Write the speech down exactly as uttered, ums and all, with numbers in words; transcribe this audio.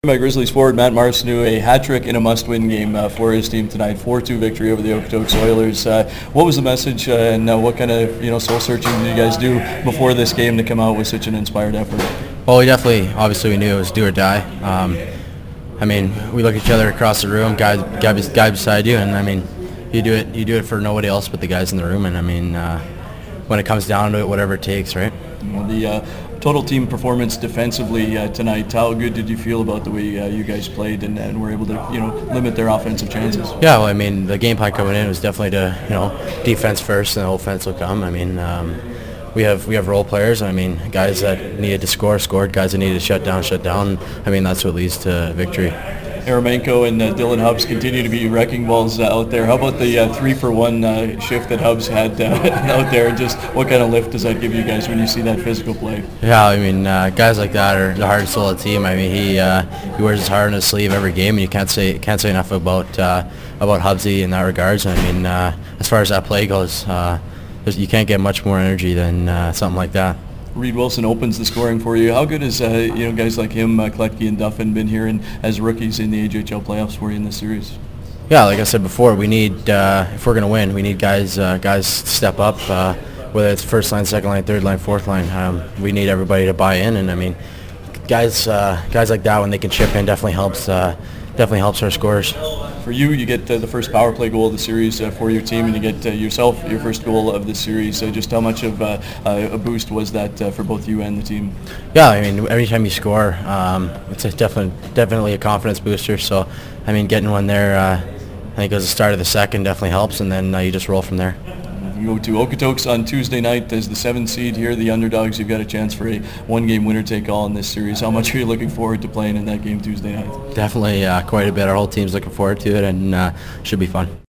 My Grizzlies forward Matt Marcineau a hat trick in a must-win game uh, for his team tonight, four two victory over the Okotoks Oilers. Uh, what was the message, uh, and uh, what kind of you know soul searching did you guys do before this game to come out with such an inspired effort? Well, we definitely, obviously, we knew it was do or die. Um, I mean, we look at each other across the room, guy, guy, guy beside you, and I mean, you do it, you do it for nobody else but the guys in the room, and I mean, uh, when it comes down to it, whatever it takes, right? Well, the uh, total team performance defensively uh, tonight, how good did you feel about the way uh, you guys played and, and were able to you know limit their offensive chances? Yeah, well, I mean, the game plan coming in was definitely to you know defense first, and the offense will come. I mean, um, we have we have role players. I mean, guys that needed to score scored. Guys that needed to shut down shut down. I mean, that's what leads to victory. Eremenko and uh, Dylan Hubbs continue to be wrecking balls uh, out there. How about the uh, three for one uh, shift that Hubbs had uh, out there, and just what kind of lift does that give you guys when you see that physical play? Yeah, I mean, uh, guys like that are the hardest soul of the team. I mean, he uh, he wears his heart on his sleeve every game, and you can't say can't say enough about uh, about Hubbsy in that regards. I mean, uh, as far as that play goes, uh, you can't get much more energy than uh, something like that. Reed Wilson opens the scoring for you. How good has uh, you know guys like him, uh, Kletke and Duffin, been here and as rookies in the A J H L playoffs for you in this series? Yeah, like I said before, we need uh, if we're going to win, we need guys uh, guys to step up. Uh, whether it's first line, second line, third line, fourth line, um, we need everybody to buy in. And I mean, guys uh, guys like that when they can chip in definitely helps uh, definitely helps our scores. For you, you get uh, the first power play goal of the series uh, for your team, and you get uh, yourself your first goal of the series. Uh, just how much of uh, uh, a boost was that uh, for both you and the team? Yeah, I mean, every time you score, um, it's a definitely definitely a confidence booster. So, I mean, getting one there, uh, I think it was the start of the second, definitely helps, and then uh, you just roll from there. You go to Okotoks on Tuesday night as the seventh seed here, the underdogs. You've got a chance for a one-game winner-take-all in this series. How much are you looking forward to playing in that game Tuesday night? Definitely uh, quite a bit. Our whole team's looking forward to it, and uh, should be fun.